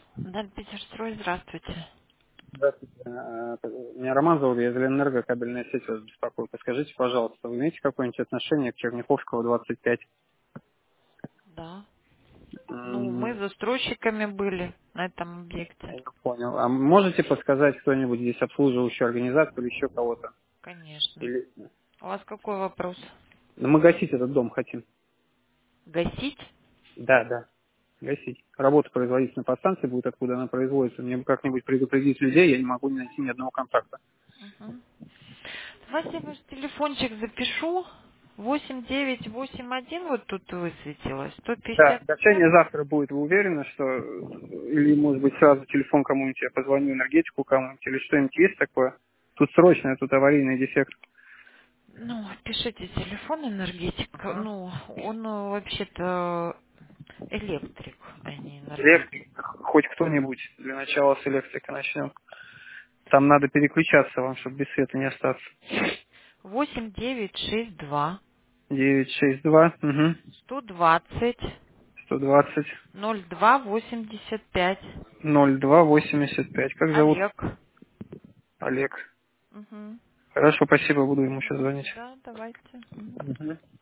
Питерстрой, здравствуйте. Здравствуйте. Меня Роман зовут, я из Ленэнерго, кабельная сеть вас беспокоит. Подскажите, пожалуйста, вы имеете какое-нибудь отношение к Черняховского, 25? Да. Ну, мы М, застройщиками были на этом объекте. Я понял. А можете подсказать кто-нибудь здесь обслуживающую организацию или еще кого-то? Конечно. Или... У вас какой вопрос? Ну, мы гасить этот дом хотим. Гасить? Да, да, гасить. Работа производительной подстанции будет, откуда она производится. Мне бы как-нибудь предупредить людей, я не могу найти ни одного контакта. Угу. Давайте я ваш телефончик запишу. 8981 вот тут высветилось. Да, 157. гашение завтра будет, вы уверены, что... Или, может быть, сразу телефон кому-нибудь, я позвоню энергетику кому-нибудь, или что-нибудь есть такое? Тут срочно, тут аварийный дефект. Ну, пишите телефон энергетика. Ага. Ну, он вообще-то электрик, а не Электрик, энергетик. хоть кто-нибудь, для начала с электрика начнем. Там надо переключаться вам, чтобы без света не остаться. 8962 962, угу, 120 120, 0285. 0285. Как зовут? Олег. Олег. Угу. Хорошо, спасибо, буду ему сейчас звонить. Да, давайте. Мгм. Мгм.